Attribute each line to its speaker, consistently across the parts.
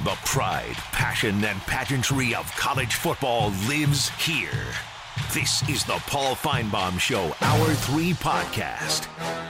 Speaker 1: The pride, passion, and pageantry of college football lives here. This is the Paul Finebaum Show, Hour 3 podcast.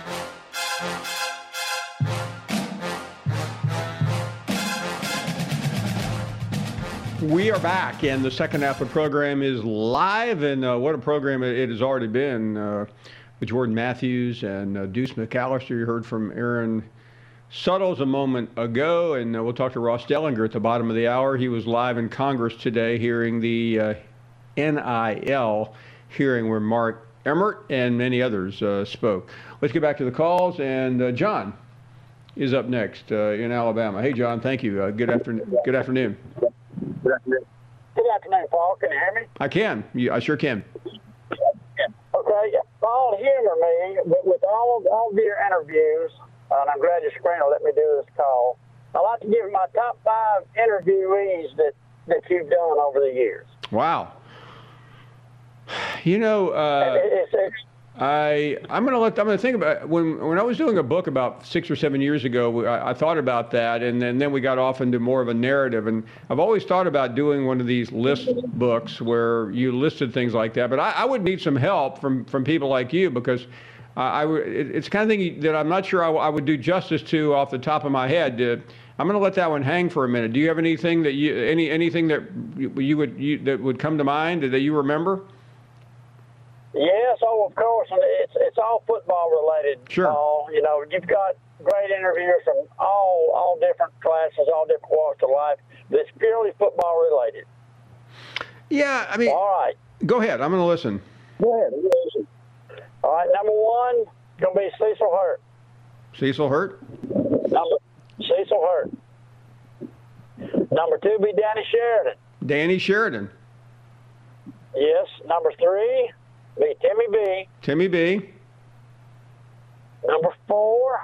Speaker 2: We are back, and the second half of the program is live, and what a program it has already been with Jordan Matthews and Deuce McAllister. You heard from Aaron Suttles a moment ago, and we'll talk to Ross Dellinger at the bottom of the hour. He was live in Congress today hearing the NIL hearing where Mark Emmert and many others spoke. Let's get back to the calls, and John is up next in Alabama. Hey, John, thank you. Good afternoon.
Speaker 3: Good afternoon, Paul. Can you hear me?
Speaker 2: I can. I sure can.
Speaker 3: Okay, Paul, humor me with all of your interviews, and I'm glad your screen will let me do this call. I'd like to give my top 5 interviewees that you've done over the years.
Speaker 2: Wow. You know, I'm going to think about when I was doing a book about 6 or 7 years ago. I thought about that, and then we got off into more of a narrative. And I've always thought about doing one of these list books where you listed things like that. But I would need some help from people like you, because it's the kind of thing that I'm not sure I would do justice to off the top of my head. I'm going to let that one hang for a minute. Do you have anything that anything that that would come to mind that you remember?
Speaker 3: Yes, of course, and it's all football related.
Speaker 2: Sure.
Speaker 3: Paul. You know, you've got great interviewers from all different classes, all different walks of life. But it's purely football related.
Speaker 2: Yeah, I mean.
Speaker 3: All right.
Speaker 2: Go ahead. I'm going to listen.
Speaker 3: Go ahead. All right. Number 1 going to be Cecil Hurt.
Speaker 2: Cecil Hurt.
Speaker 3: Cecil Hurt. Number 2 be Danny Sheridan.
Speaker 2: Danny Sheridan.
Speaker 3: Yes. Number 3 be Timmy B.
Speaker 2: Timmy B.
Speaker 3: Number 4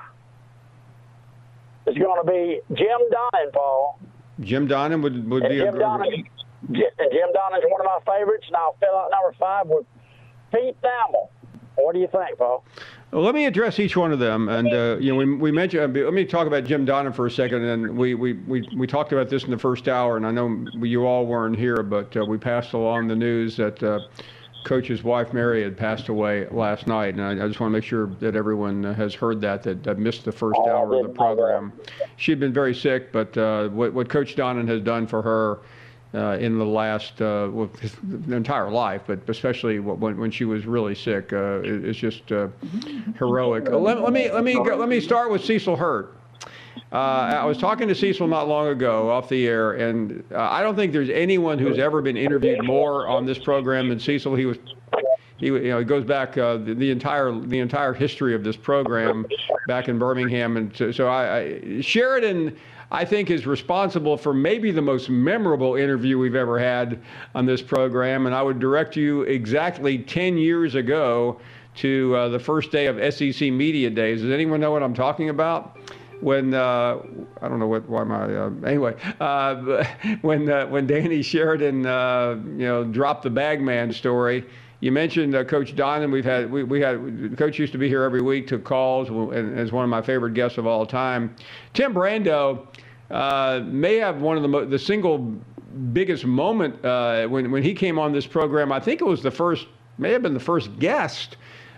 Speaker 3: is going to be Jim Donnan, Paul.
Speaker 2: Jim Donnan would be
Speaker 3: Jim Donnan is one of my favorites, and I'll fill out number 5 with Pete Thamel. What do you think, Paul?
Speaker 2: Well, let me address each one of them, and we mentioned. Let me talk about Jim Donnan for a second, and we talked about this in the first hour, and I know you all weren't here, but we passed along the news that Coach's wife Mary had passed away last night, and I just want to make sure that everyone has heard that missed the first hour of the program. She'd been very sick, but what Coach Donnan has done for her in the last the entire life, but especially when she was really sick, is just heroic. Let me start with Cecil Hurt. I was talking to Cecil not long ago off the air, and I don't think there's anyone who's ever been interviewed more on this program than Cecil. He it goes back the entire history of this program back in Birmingham, and so Sheridan, I think, is responsible for maybe the most memorable interview we've ever had on this program, and I would direct you exactly 10 years ago to the first day of SEC Media Days. Does anyone know what I'm talking about? When I don't know why my anyway when Danny Sheridan dropped the Bagman story. You mentioned Coach Donnan. We had Coach used to be here every week, took calls, and is one of my favorite guests of all time. Tim Brando may have one of the single biggest moment when he came on this program. I think it was may have been the first guest.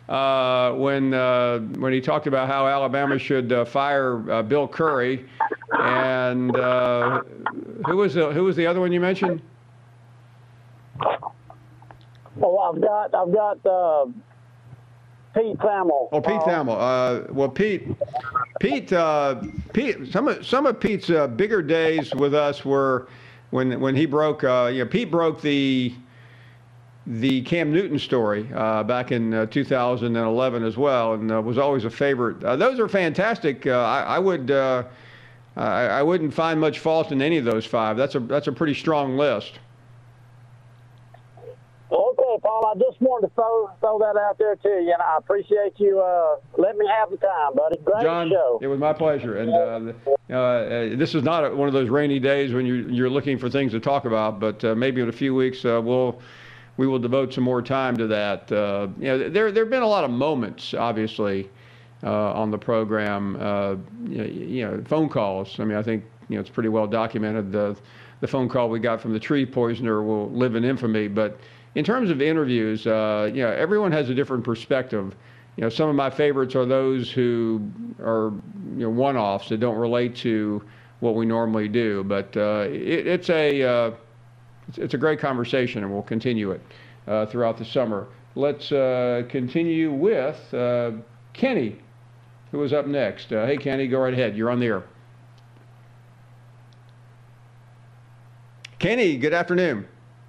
Speaker 2: When he talked about how Alabama should fire Bill Curry, and who was the other one you mentioned?
Speaker 3: Well, I've got Pete Thamel.
Speaker 2: Oh, Pete Thamel. Well, Pete. Some of Pete's bigger days with us were when he broke. Pete broke the Cam Newton story back in 2011 as well, and was always a favorite. Those are fantastic. I wouldn't find much fault in any of those 5. That's a pretty strong list.
Speaker 3: Okay, Paul, I just wanted to throw that out there to you, and I appreciate you letting me have the time, buddy. Great
Speaker 2: John,
Speaker 3: show.
Speaker 2: It was my pleasure. And this is not one of those rainy days when you're looking for things to talk about, but maybe in a few weeks we will devote some more time to that. There have been a lot of moments, obviously, on the program. Phone calls. I mean, I think it's pretty well documented. The phone call we got from the tree poisoner will live in infamy. But in terms of interviews, everyone has a different perspective. Some of my favorites are those who are one-offs that don't relate to what we normally do. But it's a great conversation, and we'll continue it throughout the summer. Let's continue with Kenny, who is up next. Hey, Kenny, go right ahead. You're on the air. Kenny, good afternoon.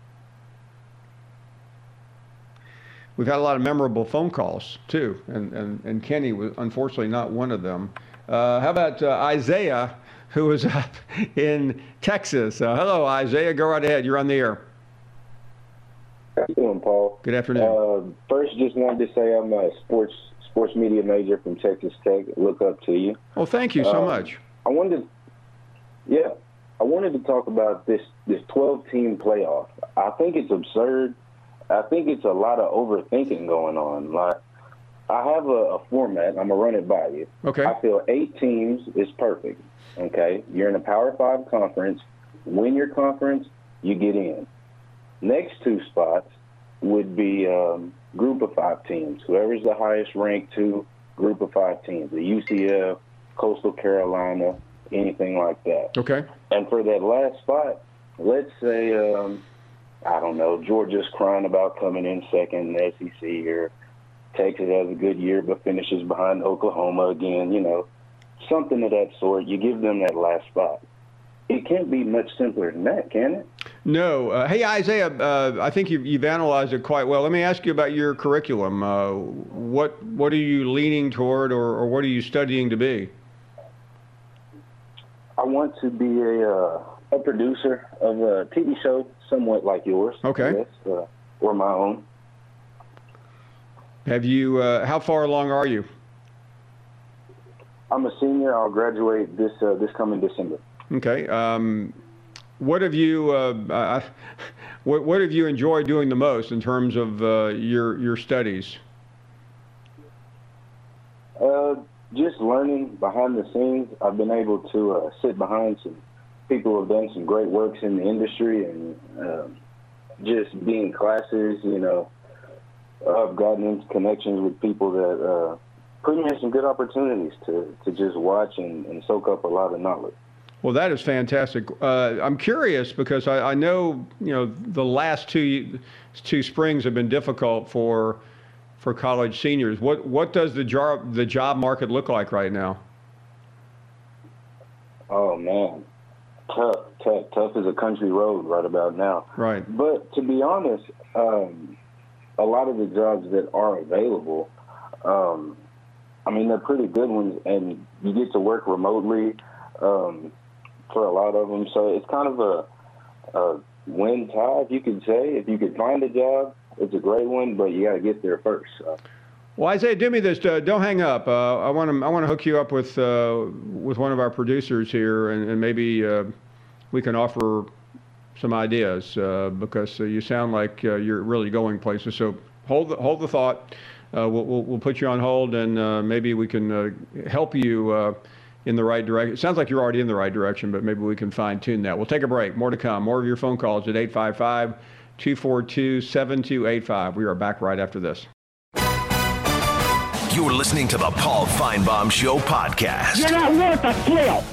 Speaker 2: We've had a lot of memorable phone calls, too, and Kenny was unfortunately not one of them. How about Isaiah, who is up in Texas? Hello, Isaiah. Go right ahead. You're on the air.
Speaker 4: How you doing, Paul?
Speaker 2: Good afternoon.
Speaker 4: First, just wanted to say I'm a sports media major from Texas Tech. Look up to you.
Speaker 2: Well, thank you so much.
Speaker 4: I wanted to talk about this 12-team playoff. I think it's absurd. I think it's a lot of overthinking going on. Like, I have a format. I'm going to run it by you.
Speaker 2: Okay.
Speaker 4: I feel 8 teams is perfect. Okay? You're in a Power 5 conference. Win your conference, you get in. Next 2 spots would be group of 5 teams. Whoever's the highest ranked 2 group of 5 teams. The UCF, Coastal Carolina, anything like that.
Speaker 2: Okay.
Speaker 4: And for that last spot, let's say, I don't know, Georgia's crying about coming in second in the SEC, or Texas has a good year but finishes behind Oklahoma again, something of that sort. You give them that last spot. It can't be much simpler than that, can it?
Speaker 2: No. Hey, Isaiah, I think you've analyzed it quite well. Let me ask you about your curriculum. What are you leaning toward, or what are you studying to be?
Speaker 4: I want to be a producer of a TV show, somewhat like yours.
Speaker 2: Okay.
Speaker 4: I guess, or my own.
Speaker 2: Have you? How far along are you?
Speaker 4: I'm a senior. I'll graduate this coming December.
Speaker 2: Okay. What have you? What have you enjoyed doing the most in terms of your studies?
Speaker 4: Just learning behind the scenes. I've been able to sit behind some people who have done some great works in the industry, and just be in classes. I've gotten into connections with people that put me in some good opportunities to just watch and soak up a lot of knowledge.
Speaker 2: Well, that is fantastic. I'm curious because I know the last two springs have been difficult for college seniors. What does the job market look like right now?
Speaker 4: Oh man, tough as a country road right about now.
Speaker 2: Right.
Speaker 4: But to be honest, a lot of the jobs that are available, they're pretty good ones, and you get to work remotely for a lot of them. So it's kind of a win-tie, if you could say. If you could find a job, it's a great one, but you got to get there first. So.
Speaker 2: Well, Isaiah, do me this. Don't hang up. I want to hook you up with one of our producers here, and maybe we can offer some ideas because you sound like you're really going places. So hold the thought. We'll put you on hold, and maybe we can help you in the right direction. It sounds like you're already in the right direction, but maybe we can fine-tune that. We'll take a break. More to come. More of your phone calls at 855-242-7285. We are back right after this.
Speaker 1: You're listening to the Paul Finebaum Show podcast.
Speaker 3: You're not worth a flip.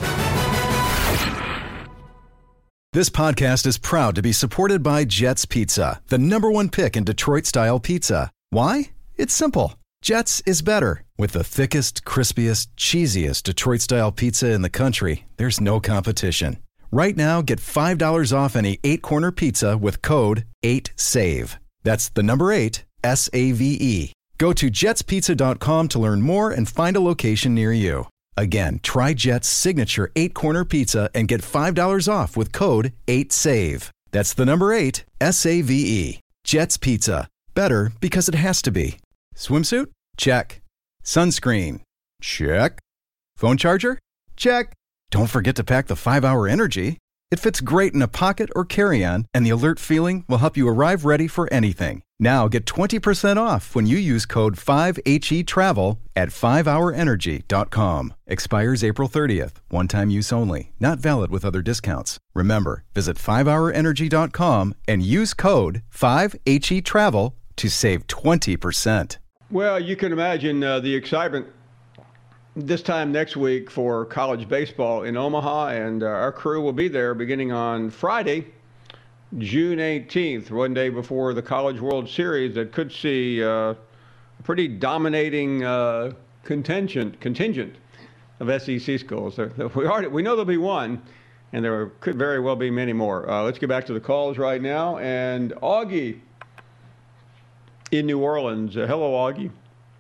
Speaker 5: This podcast is proud to be supported by Jets Pizza, the #1 pick in Detroit-style pizza. Why? It's simple. Jets is better. With the thickest, crispiest, cheesiest Detroit-style pizza in the country, there's no competition. Right now, get $5 off any 8-corner pizza with code 8SAVE. That's the number 8, SAVE. Go to jetspizza.com to learn more and find a location near you. Again, try Jet's signature 8-corner pizza and get $5 off with code 8SAVE. That's the number 8, SAVE. Jet's Pizza. Better because it has to be. Swimsuit? Check. Sunscreen? Check. Phone charger? Check. Don't forget to pack the 5-Hour Energy. It fits great in a pocket or carry-on, and the alert feeling will help you arrive ready for anything. Now get 20% off when you use code 5HETRAVEL at 5hourenergy.com. Expires April 30th. One-time use only. Not valid with other discounts. Remember, visit 5hourenergy.com and use code 5HETRAVEL to save 20%.
Speaker 2: Well, you can imagine the excitement this time next week for college baseball in Omaha, and our crew will be there beginning on Friday, June 18th, one day before the College World Series that could see a pretty dominating contingent of SEC schools. We know there'll be one, and there could very well be many more. Let's get back to the calls right now. And Augie in New Orleans. Hello, Augie.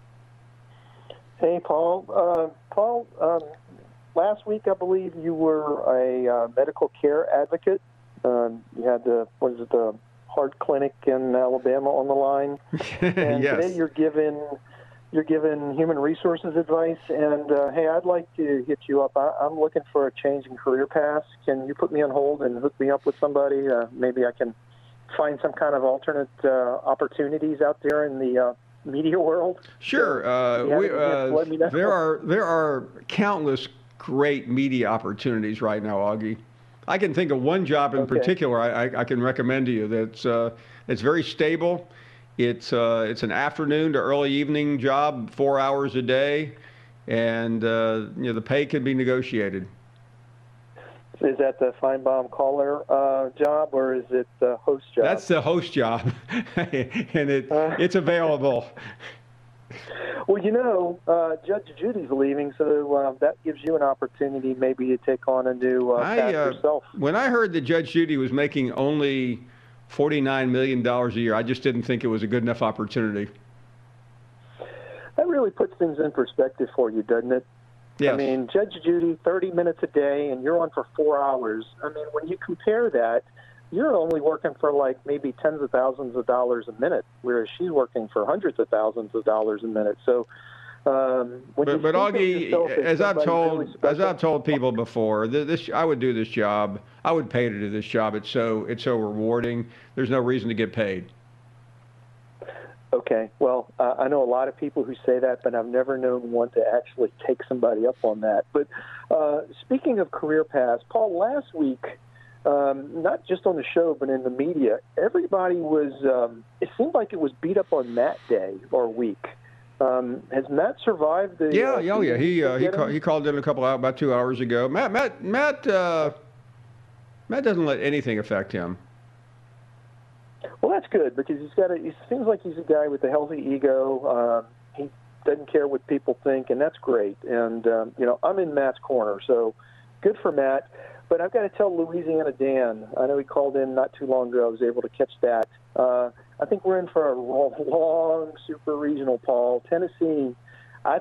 Speaker 6: Hey, Paul. Last week, I believe you were a medical care advocate. You had the heart clinic in Alabama on the line, and
Speaker 2: yes.
Speaker 6: Today you're giving human resources advice. And hey, I'd like to hit you up. I'm looking for a change in career paths. Can you put me on hold and hook me up with somebody? Maybe I can find some kind of alternate opportunities out there in the media world.
Speaker 2: Sure.
Speaker 6: Let me know.
Speaker 2: There are countless great media opportunities right now, Augie. I can think of one job in particular I can recommend to you that's very stable. It's an afternoon to early evening job, 4 hours a day, and the pay can be negotiated.
Speaker 6: Is that the Feinbaum caller job, or is it the host job?
Speaker 2: That's the host job, and it's available.
Speaker 6: Well, Judge Judy's leaving, so that gives you an opportunity maybe to take on a new path yourself.
Speaker 2: When I heard that Judge Judy was making only $49 million a year, I just didn't think it was a good enough opportunity.
Speaker 6: That really puts things in perspective for you, doesn't it?
Speaker 2: Yes.
Speaker 6: I mean, Judge Judy, 30 minutes a day, and you're on for 4 hours. I mean, when you compare that, you're only working for like maybe tens of thousands of dollars a minute, whereas she's working for hundreds of thousands of dollars a minute. So, but
Speaker 2: Augie, as I've told people before, I would do this job. I would pay to do this job. It's so rewarding. There's no reason to get paid.
Speaker 6: Okay. Well, I know a lot of people who say that, but I've never known one to actually take somebody up on that. But speaking of career paths, Paul, last week, not just on the show, but in the media, everybody was, it seemed like it was beat up on Matt Day or week. Has Matt survived the...
Speaker 2: Yeah. He called in about 2 hours ago. Matt doesn't let anything affect him.
Speaker 6: Well, that's good, because he seems like he's a guy with a healthy ego. He doesn't care what people think, and that's great. And, I'm in Matt's corner, so good for Matt. But I've got to tell Louisiana Dan, I know he called in not too long ago. I was able to catch that. I think we're in for a long super regional, Paul. Tennessee, I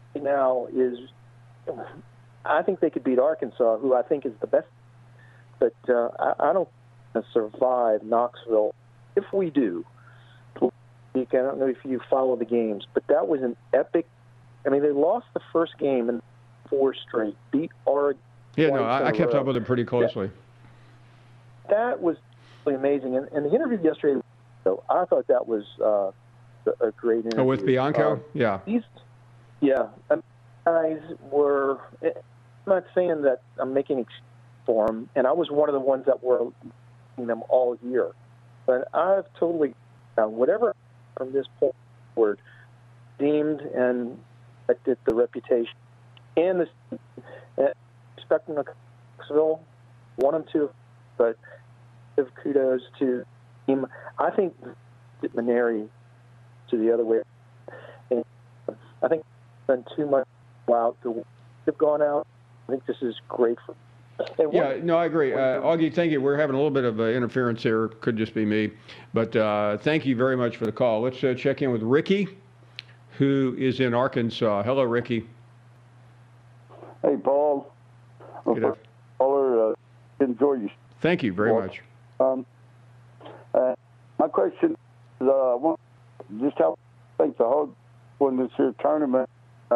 Speaker 6: think they could beat Arkansas, who I think is the best. But I don't survive Knoxville. If we do, I don't know if you follow the games, but that was an epic. I mean, they lost the first game in 4 straight, beat Oregon.
Speaker 2: Yeah, no, I kept up with it pretty closely.
Speaker 6: That was really amazing. And the interview yesterday, I thought that was a great interview.
Speaker 2: Oh, with Bianco? Yeah.
Speaker 6: Guys were, I'm not saying that I'm making excuses for them, and I was one of the ones that were them all year. But I've totally, whatever from this point forward, deemed and affected the reputation and expecting Knoxville, want them to, but give kudos to him. I think Maneri to the other way. And I think it's been too much out to have gone out. I think this is great for.
Speaker 2: I agree. Augie, thank you. We're having a little bit of interference here. Could just be me. But thank you very much for the call. Let's check in with Ricky, who is in Arkansas. Hello, Ricky.
Speaker 7: Hey, Paul. Caller, enjoy you.
Speaker 2: Thank you very much.
Speaker 7: My question is, just how I think the whole when this here tournament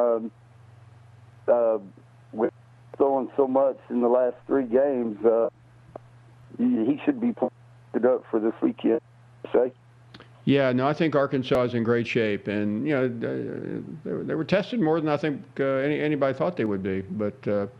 Speaker 7: with throwing so much in the last 3 games, he should be put up for this weekend. Say.
Speaker 2: Yeah, no, I think Arkansas is in great shape, and they were tested more than I think anybody thought they would be. But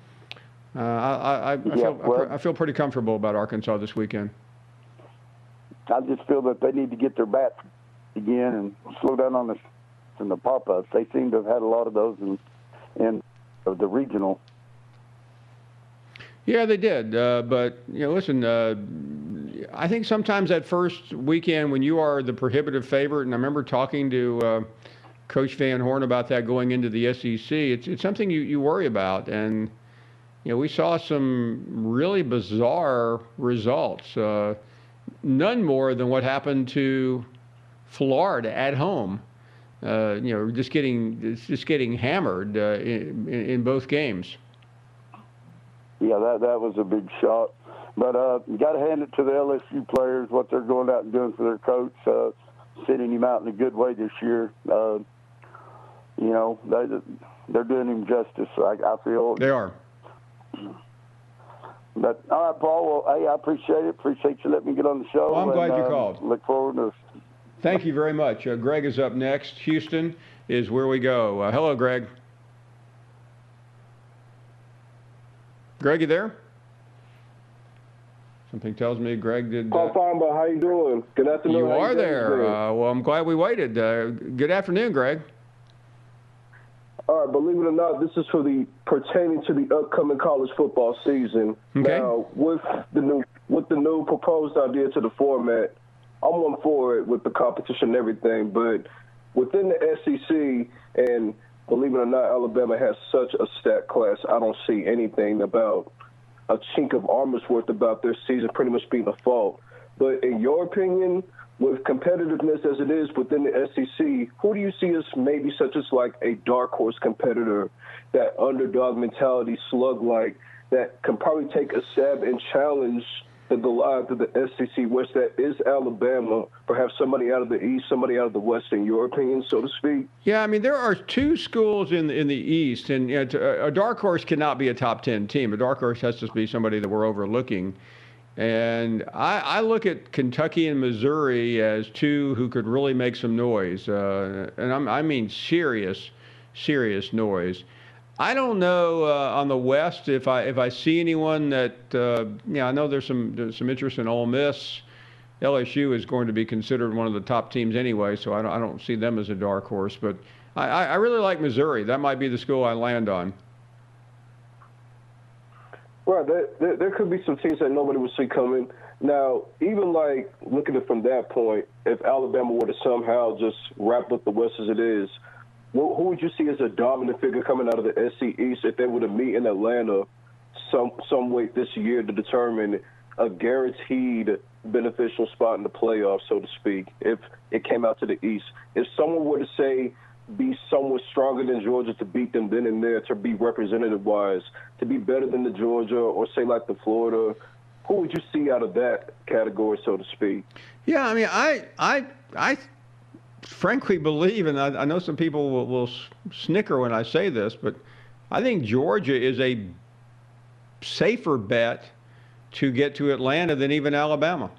Speaker 2: I feel pretty comfortable about Arkansas this weekend.
Speaker 7: I just feel that they need to get their bats again and slow down on the pop-ups. They seem to have had a lot of those in the regional.
Speaker 2: Yeah, they did. But listen, I think sometimes that first weekend when you are the prohibitive favorite, and I remember talking to Coach Van Horn about that going into the SEC. It's something you worry about, and we saw some really bizarre results. None more than what happened to Florida at home. Just getting hammered in both games.
Speaker 7: Yeah, that was a big shock. But you got to hand it to the LSU players, what they're going out and doing for their coach, sending him out in a good way this year. They're doing him justice, I feel.
Speaker 2: They are.
Speaker 7: But, all right, Paul, well, hey, I appreciate it. Appreciate you letting me get on the show.
Speaker 2: Well, I'm glad you called.
Speaker 7: Look forward to it.
Speaker 2: Thank you very much. Greg is up next. Houston is where we go. Hello, Greg. Greg, you there? Something tells me Greg did.
Speaker 8: Paul Feinbaum, how you doing? Good afternoon.
Speaker 2: You are there. Well, I'm glad we waited. Good afternoon, Greg.
Speaker 8: All right, believe it or not, this is pertaining to the upcoming college football season.
Speaker 2: Okay.
Speaker 8: Now, with the new proposed idea to the format, I'm on for it with the competition and everything, but within the SEC, and believe it or not, Alabama has such a stacked class, I don't see anything about a chink of armor's worth about their season pretty much being a fault. But in your opinion, with competitiveness as it is within the SEC, who do you see as maybe such as like a dark horse competitor, that underdog mentality, slug-like, that can probably take a stab and challenge the Goliath of the SEC West that is Alabama, perhaps somebody out of the East, somebody out of the West, in your opinion, so to speak?
Speaker 2: Yeah, I mean, there are two schools in the East, and a dark horse cannot be a top 10 team. A dark horse has to be somebody that we're overlooking. And I look at Kentucky and Missouri as two who could really make some noise, and I mean serious noise. I don't know on the West if I see anyone that I know there's some interest in Ole Miss. LSU is going to be considered one of the top teams anyway, so I don't see them as a dark horse. But I really like Missouri. That might be the school I land on.
Speaker 8: Right, there could be some teams that nobody would see coming. Now, even like looking at it from that point, if Alabama were to somehow just wrap up the West as it is, who would you see as a dominant figure coming out of the SEC East if they were to meet in Atlanta some way this year to determine a guaranteed beneficial spot in the playoffs, so to speak, if it came out to the East? If someone were to say be somewhat stronger than Georgia to beat them then and there, to be representative-wise, to be better than the Georgia or say like the Florida, who would you see out of that category, so to speak?
Speaker 2: Yeah, I mean, I frankly believe, and I know some people will snicker when I say this, but I think Georgia is a safer bet to get to Atlanta than even Alabama.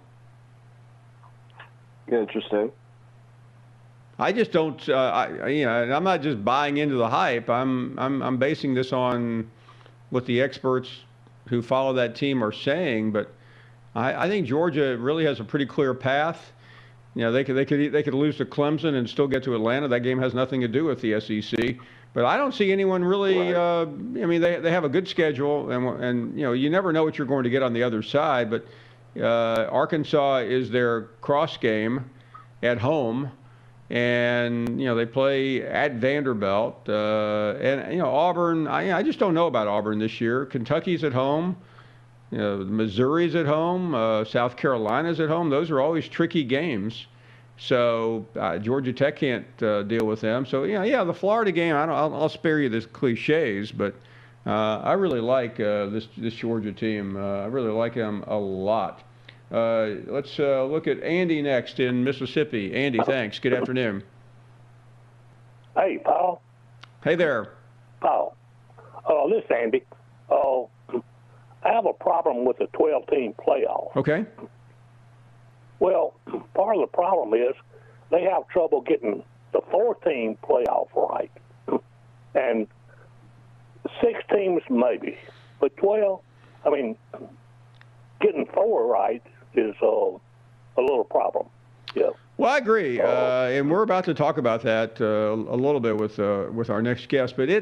Speaker 8: Interesting.
Speaker 2: I just don't, and I'm not just buying into the hype. I'm basing this on what the experts who follow that team are saying. But I think Georgia really has a pretty clear path. They could lose to Clemson and still get to Atlanta. That game has nothing to do with the SEC. But I don't see anyone really. I mean, they have a good schedule, and you never know what you're going to get on the other side. But Arkansas is their cross game at home. And, they play at Vanderbilt. And Auburn, I just don't know about Auburn this year. Kentucky's at home. Missouri's at home. South Carolina's at home. Those are always tricky games. So Georgia Tech can't deal with them. So, the Florida game, I'll spare you the cliches, but I really like this Georgia team. I really like them a lot. Let's look at Andy next in Mississippi. Andy, thanks. Good afternoon.
Speaker 9: Hey, Paul.
Speaker 2: Hey there.
Speaker 9: Paul. This is Andy. I have a problem with the 12-team playoff.
Speaker 2: Okay.
Speaker 9: Well, part of the problem is they have trouble getting the 4-team playoff right. And 6 teams maybe, but 12, I mean, getting 4 right is a little problem. Yeah.
Speaker 2: Well, I agree, and we're about to talk about that a little bit with our next guest. But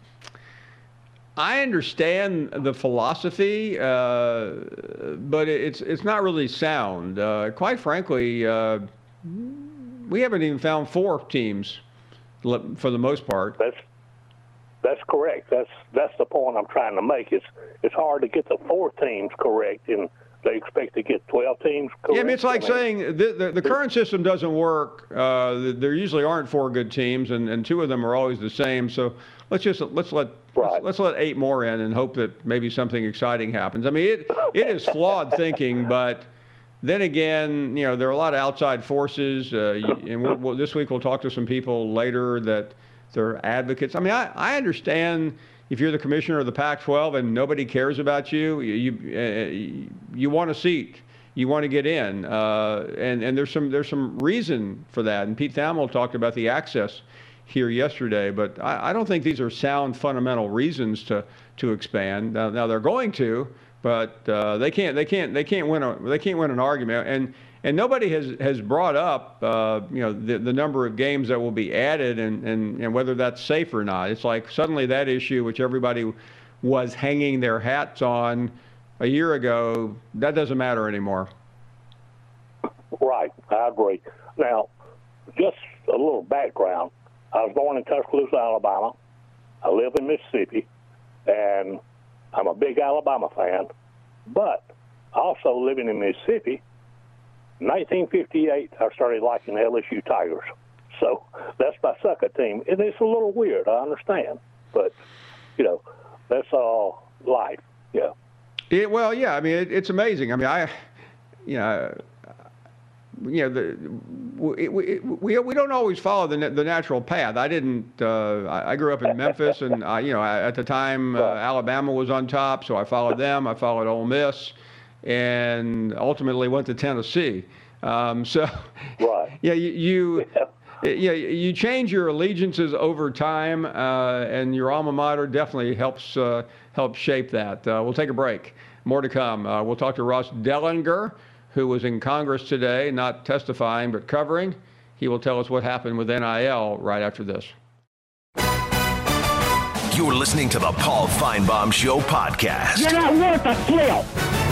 Speaker 2: I understand the philosophy, but it's not really sound. Quite frankly, we haven't even found 4 teams for the most part.
Speaker 9: That's correct. That's the point I'm trying to make. It's hard to get the 4 teams correct, and they expect to get 12 teams correct.
Speaker 2: Yeah, I mean, it's like saying the current system doesn't work. There usually aren't 4 good teams, and 2 of them are always the same. So let's let 8 more in and hope that maybe something exciting happens. I mean, it is flawed thinking, but then again, there are a lot of outside forces, and this week we'll talk to some people later that they're advocates. I mean, I understand if you're the commissioner of the Pac-12 and nobody cares about you, you want a seat, you want to get in, and there's some reason for that. And Pete Thamel talked about the access here yesterday, but I don't think these are sound fundamental reasons to expand. Now they're going to, but they can't win an argument. And nobody has brought up the number of games that will be added and whether that's safe or not. It's like suddenly that issue, which everybody was hanging their hats on a year ago, that doesn't matter anymore.
Speaker 9: Right, I agree. Now, just a little background. I was born in Tuscaloosa, Alabama. I live in Mississippi, and I'm a big Alabama fan. But also living in Mississippi, 1958, I started liking the LSU Tigers. So that's my second team. And it's a little weird, I understand. But, that's all life, yeah.
Speaker 2: Well, yeah, I mean, it's amazing. I mean, we don't always follow the natural path. I didn't. I grew up in Memphis, and at the time Alabama was on top, so I followed them. I followed Ole Miss, and ultimately went to Tennessee.
Speaker 9: Right.
Speaker 2: Yeah, you change your allegiances over time, and your alma mater definitely helps shape that. We'll take a break. More to come. We'll talk to Ross Dellenger, who was in Congress today, not testifying, but covering. He will tell us what happened with NIL right after this.
Speaker 1: You're listening to the Paul Feinbaum Show podcast.
Speaker 10: You're not worth a flail.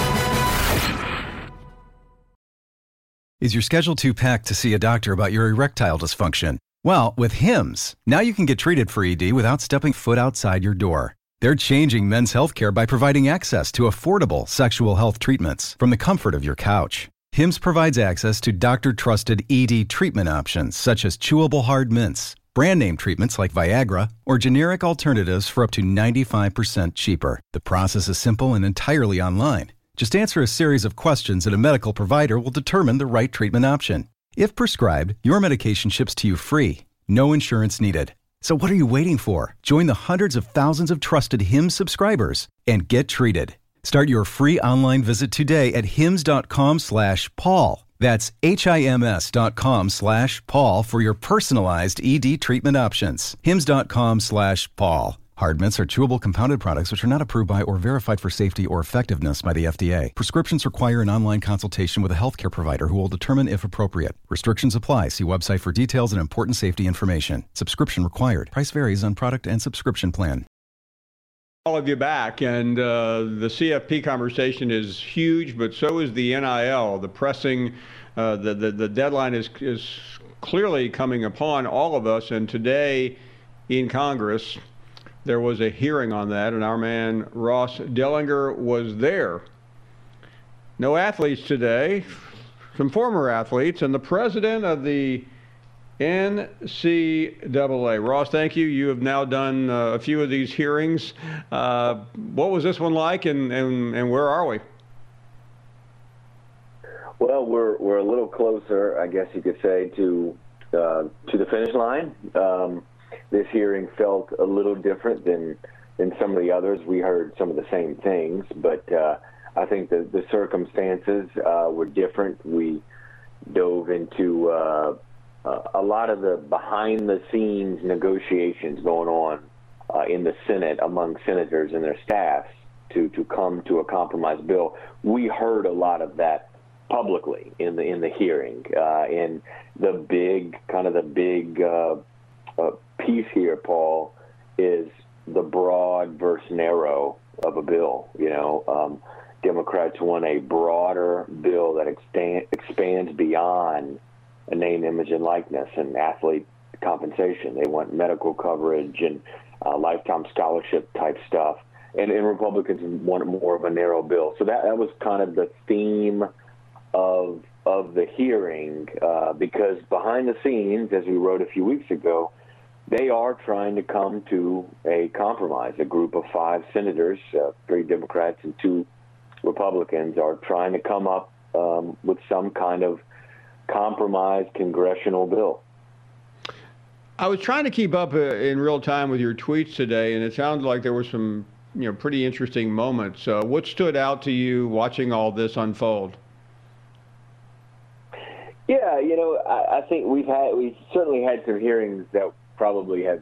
Speaker 5: Is your schedule too packed to see a doctor about your erectile dysfunction? Well, with Hims, now you can get treated for ED without stepping foot outside your door. They're changing men's healthcare by providing access to affordable sexual health treatments from the comfort of your couch. Hims provides access to doctor-trusted ED treatment options such as chewable hard mints, brand name treatments like Viagra, or generic alternatives for up to 95% cheaper. The process is simple and entirely online. Just answer a series of questions and a medical provider will determine the right treatment option. If prescribed, your medication ships to you free. No insurance needed. So what are you waiting for? Join the hundreds of thousands of trusted Hims subscribers and get treated. Start your free online visit today at hims.com/Paul. That's HIMS.com/Paul for your personalized ED treatment options. hims.com/Paul. Hard mints are chewable compounded products which are not approved by or verified for safety or effectiveness by the FDA. Prescriptions require an online consultation with a healthcare provider who will determine if appropriate. Restrictions apply. See website for details and important safety information. Subscription required. Price varies on product and subscription plan.
Speaker 2: All of you back, and the CFP conversation is huge, but so is the NIL. The pressing, the deadline is clearly coming upon all of us, and today in Congress, there was a hearing on that, and our man Ross Dellenger was there. No athletes today, some former athletes, and the president of the NCAA. Ross, thank you. You have now done a few of these hearings. What was this one like, and where are we?
Speaker 11: Well, we're a little closer, I guess you could say, to the finish line. This hearing felt a little different than some of the others. We heard some of the same things, but I think the circumstances were different. We dove into a lot of the behind-the-scenes negotiations going on in the Senate among senators and their staffs to come to a compromise bill. We heard a lot of that publicly in the hearing. And the big piece here, Paul, is the broad versus narrow of a bill. Democrats want a broader bill that expands beyond a name, image, and likeness and athlete compensation. They want medical coverage and lifetime scholarship type stuff. And Republicans want more of a narrow bill. So that was kind of the theme of the hearing, because behind the scenes, as we wrote a few weeks ago, they are trying to come to a compromise. A group of 5 senators, 3 Democrats and 2 Republicans, are trying to come up with some kind of compromise congressional bill.
Speaker 2: I was trying to keep up in real time with your tweets today, and it sounded like there were some pretty interesting moments. What stood out to you watching all this unfold?
Speaker 11: Yeah, I think we certainly had some hearings that probably have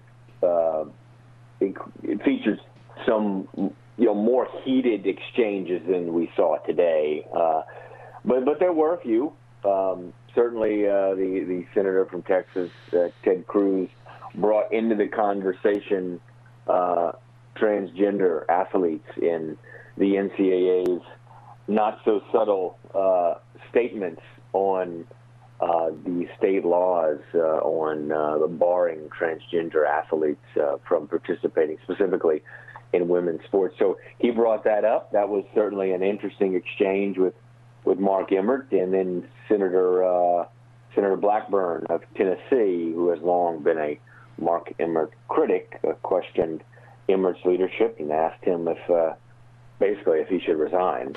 Speaker 11: featured some more heated exchanges than we saw today. But there were a few. Certainly, the senator from Texas, Ted Cruz, brought into the conversation transgender athletes in the NCAA's not so subtle statements on the state laws on barring transgender athletes from participating specifically in women's sports. So he brought that up. That was certainly an interesting exchange with Mark Emmert, and then Senator Blackburn of Tennessee, who has long been a Mark Emmert critic, questioned Emmert's leadership and asked him if he should resign.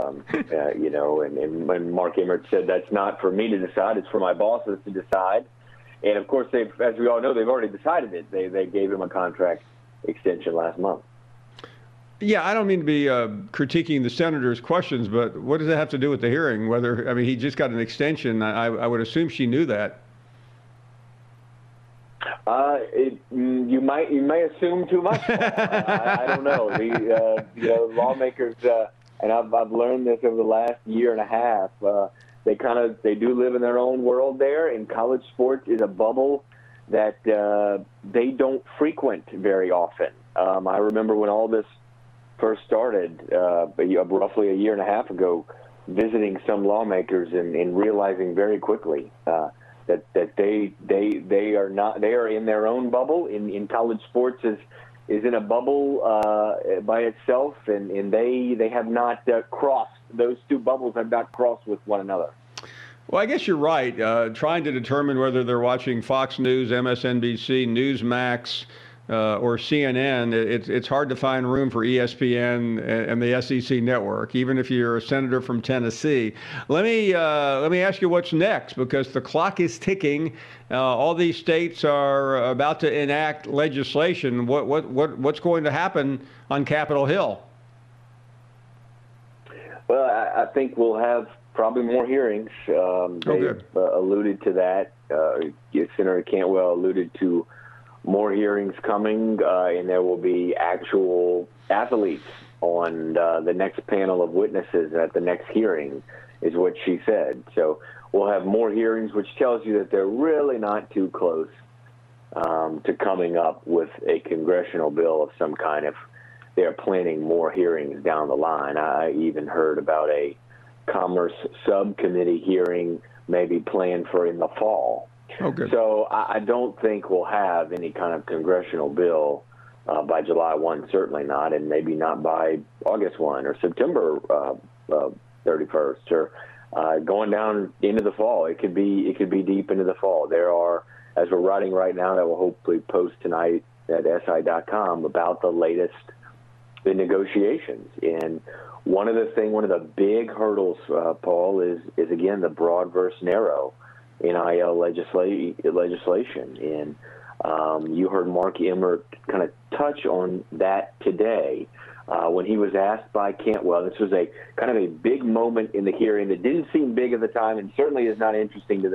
Speaker 11: And Mark Emmert said, "That's not for me to decide. It's for my bosses to decide." And of course, as we all know, they've already decided it. They gave him a contract extension last month.
Speaker 2: Yeah, I don't mean to be critiquing the senator's questions, but what does that have to do with the hearing? He just got an extension. I would assume she knew that.
Speaker 11: You may assume too much. I don't know. The lawmakers, and I've learned this over the last year and a half. They do live in their own world there, and college sports is a bubble that they don't frequent very often. I remember when all this first started, roughly a year and a half ago, visiting some lawmakers and realizing very quickly that they are in their own bubble. In college sports is in a bubble by itself, and they have not crossed. Those two bubbles have not crossed with one another.
Speaker 2: Well, I guess you're right. Trying to determine whether they're watching Fox News, MSNBC, Newsmax, or CNN, it's hard to find room for ESPN and the SEC network, even if you're a senator from Tennessee. Let me ask you what's next, because the clock is ticking. All these states are about to enact legislation. What's going to happen on Capitol Hill?
Speaker 11: Well, I think we'll have probably more hearings. They alluded to that. Senator Cantwell alluded to more hearings coming, and there will be actual athletes on the next panel of witnesses at the next hearing, is what she said. So we'll have more hearings, which tells you that they're really not too close to coming up with a congressional bill of some kind. If they're planning more hearings down the line, I even heard about a Commerce Subcommittee hearing maybe planned for in the fall.
Speaker 2: Okay.
Speaker 11: So I don't think we'll have any kind of congressional bill by July 1, certainly not, and maybe not by August 1 or September 31st, or going down into the fall. It could be deep into the fall. There are, as we're writing right now, that we'll hopefully post tonight at SI.com about the latest negotiations. And one of the big hurdles, Paul, is again the broad versus narrow NIL legislation. And you heard Mark Emmert kind of touch on that today when he was asked by Cantwell. This was a kind of a big moment in the hearing that didn't seem big at the time, and certainly is not interesting to the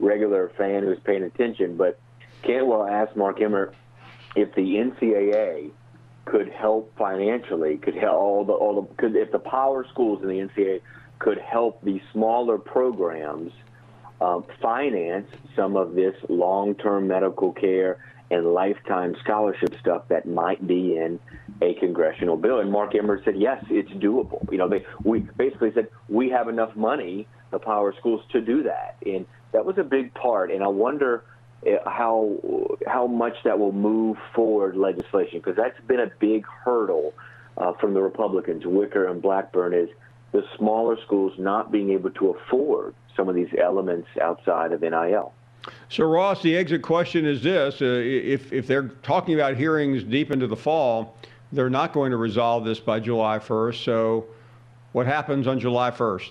Speaker 11: regular fan who's paying attention, but Cantwell asked Mark Emmert if the NCAA could help financially, if the power schools in the NCAA could help the smaller programs finance some of this long-term medical care and lifetime scholarship stuff that might be in a congressional bill. And Mark Emmert said, yes, it's doable. We basically said, we have enough money, the power schools, to do that. And that was a big part. And I wonder how much that will move forward legislation, because that's been a big hurdle from the Republicans, Wicker and Blackburn, is the smaller schools not being able to afford some of these elements outside of NIL.
Speaker 2: So, Ross, the exit question is this. If they're talking about hearings deep into the fall, they're not going to resolve this by July 1st. So what happens on July 1st?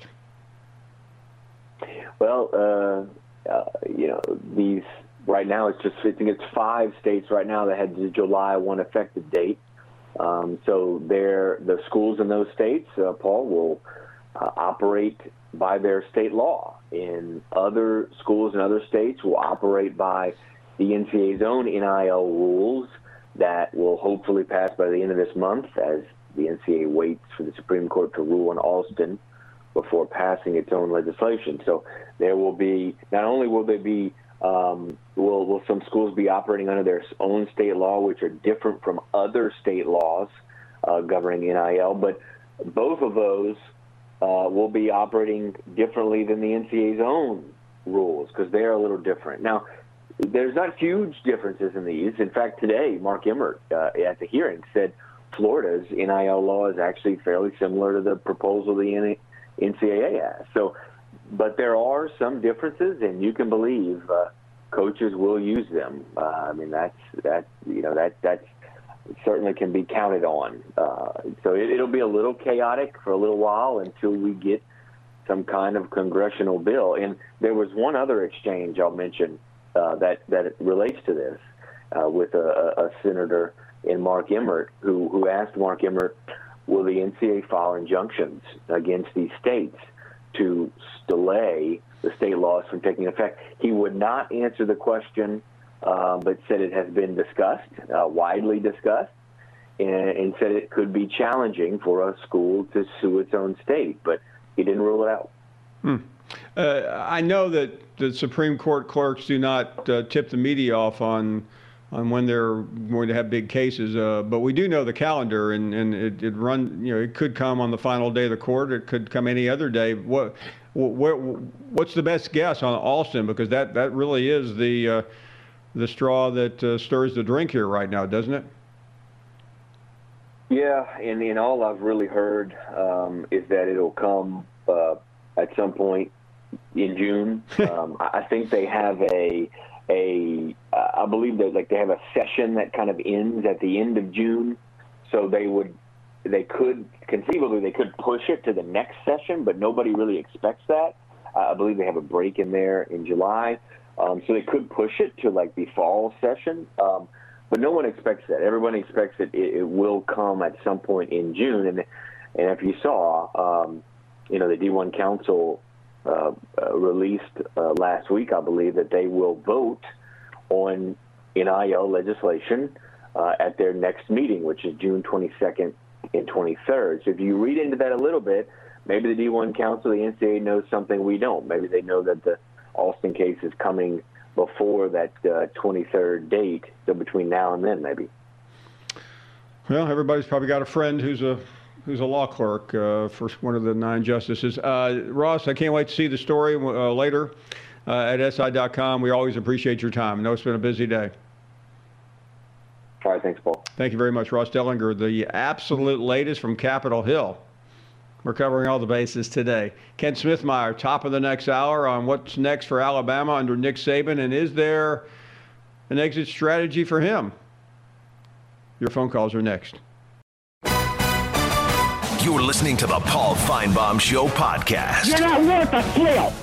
Speaker 11: Well, these right now, I think it's 5 states right now that had the July 1 effective date. So the schools in those states, Paul, will operate by their state law. In other schools in other states will operate by the NCAA's own NIL rules that will hopefully pass by the end of this month, as the NCAA waits for the Supreme Court to rule on Alston before passing its own legislation. So there will be, not only will there be, will some schools be operating under their own state law, which are different from other state laws governing NIL, but both of those will be operating differently than the NCAA's own rules, because they're a little different. Now, there's not huge differences in these. In fact, today, Mark Emmert at the hearing said Florida's NIL law is actually fairly similar to the proposal the NCAA has. So, but there are some differences, and you can believe coaches will use them. I mean, that certainly can be counted on. So it'll be a little chaotic for a little while until we get some kind of congressional bill. And there was one other exchange I'll mention that relates to this with a senator in Mark Emmert who asked Mark Emmert, will the NCAA file injunctions against these states to delay the state laws from taking effect? He would not answer the question, but said it has been discussed, widely discussed, and said it could be challenging for a school to sue its own state, but he didn't rule it out.
Speaker 2: I know that the Supreme Court clerks do not tip the media off on when they're going to have big cases, but we do know the calendar, and it could come on the final day of the court. It could come any other day. What's the best guess on Alston? Because that really is the straw that stirs the drink here right now, doesn't it?
Speaker 11: Yeah, and all I've really heard is that it'll come at some point in June. I think they have I believe that they have a session that kind of ends at the end of June, so they could conceivably push it to the next session, but nobody really expects that. I believe they have a break in there in July, so they could push it to the fall session, but no one expects that. Everyone expects that it will come at some point in June, and if you saw, the D1 Council released last week, I believe, that they will vote on NIL legislation at their next meeting, which is June 22nd and 23rd. So if you read into that a little bit, maybe the D1 Council, the NCAA, knows something we don't. Maybe they know that the Alston case is coming before that 23rd date, so between now and then, maybe.
Speaker 2: Well, everybody's probably got a friend who's a law clerk for one of the 9 justices. Ross, I can't wait to see the story later at SI.com. We always appreciate your time. I know it's been a busy day.
Speaker 11: All right, thanks, Paul.
Speaker 2: Thank you very much, Ross Dellinger, the absolute latest from Capitol Hill. We're covering all the bases today. Ken Smithmeyer, top of the next hour on what's next for Alabama under Nick Saban, and is there an exit strategy for him? Your phone calls are next.
Speaker 1: You're listening to the Paul Finebaum Show podcast.
Speaker 10: You're not worth a flip.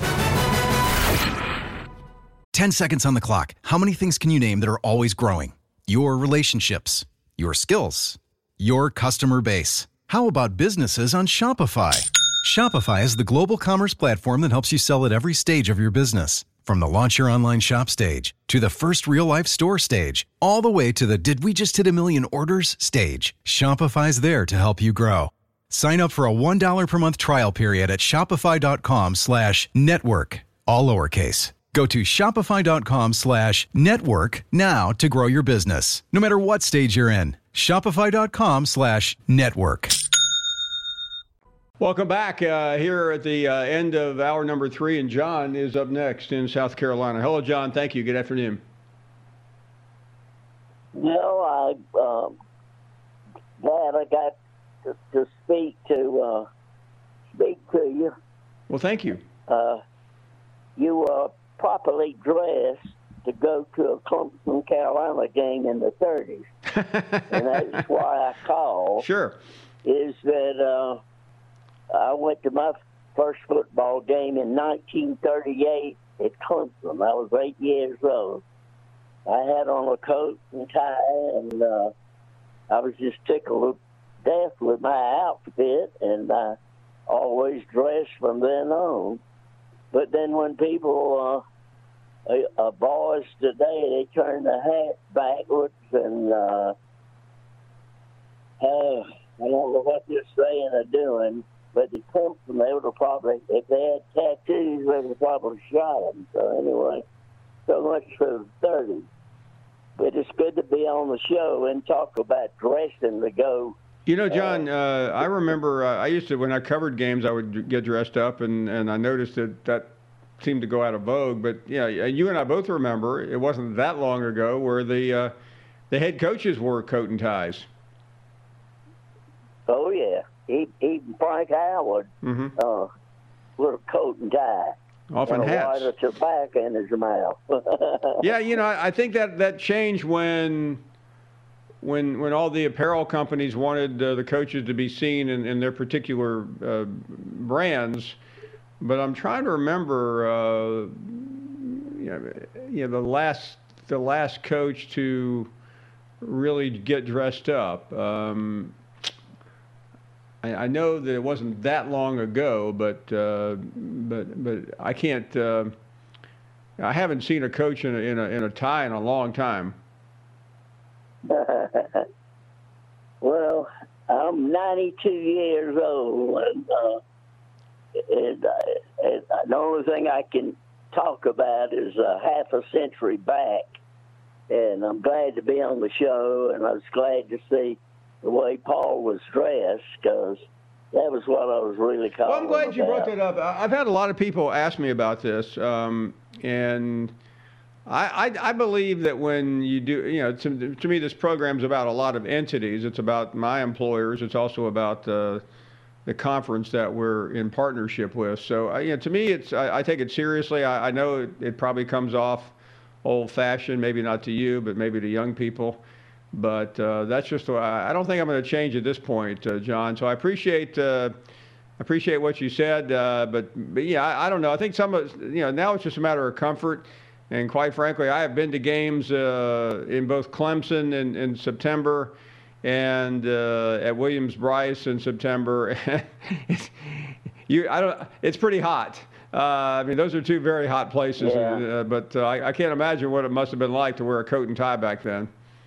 Speaker 5: 10 seconds on the clock. How many things can you name that are always growing? Your relationships, your skills, your customer base. How about businesses on Shopify? Shopify is the global commerce platform that helps you sell at every stage of your business. From the launch your online shop stage to the first real-life store stage, all the way to the did we just hit a million orders stage, Shopify's there to help you grow. Sign up for a $1 per month trial period at shopify.com/network, all lowercase. Go to shopify.com/network now to grow your business, no matter what stage you're in. Shopify.com/network.
Speaker 2: Welcome back here at the end of hour number 3, and John is up next in South Carolina. Hello, John. Thank you. Good afternoon.
Speaker 10: I'm glad I got to speak to you.
Speaker 2: Well, thank you.
Speaker 10: You were properly dressed to go to a Clemson, Carolina game in the 30s, and that's why I called.
Speaker 2: Sure.
Speaker 10: Is that I went to my first football game in 1938 at Clemson. I was 8 years old. I had on a coat and tie, and I was just tickled to death with my outfit, and I always dressed from then on. But then when people, boys today, they turn their hats backwards, and I don't know what they're saying or doing. But the Clemson, they would have probably, if they had tattoos, they would have probably shot them. So anyway, so much for the 30s. But it's good to be on the show and talk about dressing to go.
Speaker 2: You know, John, I remember I used to, when I covered games, I would get dressed up, and I noticed that seemed to go out of vogue. But, yeah, you and I both remember, it wasn't that long ago, where the head coaches wore coat and ties.
Speaker 10: Oh, yeah. Even Frank Howard with a coat and tie.
Speaker 2: Often
Speaker 10: and
Speaker 2: hats.
Speaker 10: a wad of tobacco in his mouth.
Speaker 2: Yeah, you know, I think that changed when all the apparel companies wanted the coaches to be seen in their particular brands. But I'm trying to remember, the last coach to really get dressed up. I know that it wasn't that long ago, but I can't. I haven't seen a coach in a tie in a long time.
Speaker 10: Well, I'm 92 years old, and the only thing I can talk about is half a century back. And I'm glad to be on the show, and I was glad to see the way Paul was dressed, because that was what I was really calling.
Speaker 2: Well, I'm glad you brought that up. I've had a lot of people ask me about this, and I believe that when you do, to me, this program's about a lot of entities. It's about my employers. It's also about the conference that we're in partnership with. So, to me, I take it seriously. I know it probably comes off old-fashioned, maybe not to you, but maybe to young people. But that's just the way. I don't think I'm going to change at this point, John. So I appreciate what you said. But yeah, I don't know. I think now it's just a matter of comfort. And quite frankly, I have been to games in both Clemson in September and at Williams-Brice in September. It's pretty hot. Those are two very hot places.
Speaker 10: Yeah.
Speaker 2: But I can't imagine what it must have been like to wear a coat and tie back then.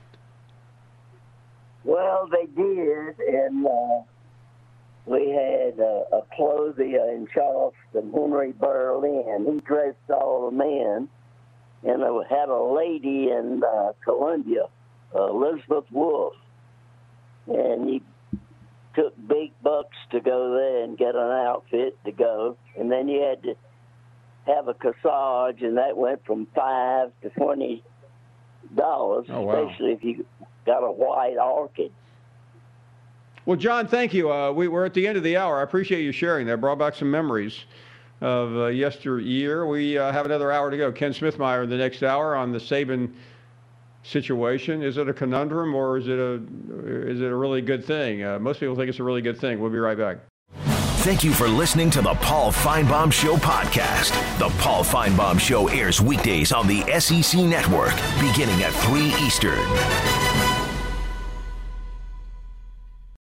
Speaker 10: Well, they did, and we had a clothier in Charleston, Henry Berlin. He dressed all the men, and I had a lady in Columbia, Elizabeth Wolf, and he took big bucks to go there and get an outfit to go, and then you had to have a corsage, and that went from $5 to $20, especially if you got a white orchid.
Speaker 2: Well, John, thank you. We're at the end of the hour. I appreciate you sharing that. Brought back some memories of yesteryear. We have another hour to go. Ken Smithmeyer in the next hour on the Saban situation. Is it a conundrum, or is it a really good thing? Most people think it's a really good thing. We'll be right back.
Speaker 1: Thank you for listening to the Paul Finebaum Show podcast. The Paul Finebaum Show airs weekdays on the SEC Network, beginning at 3 Eastern.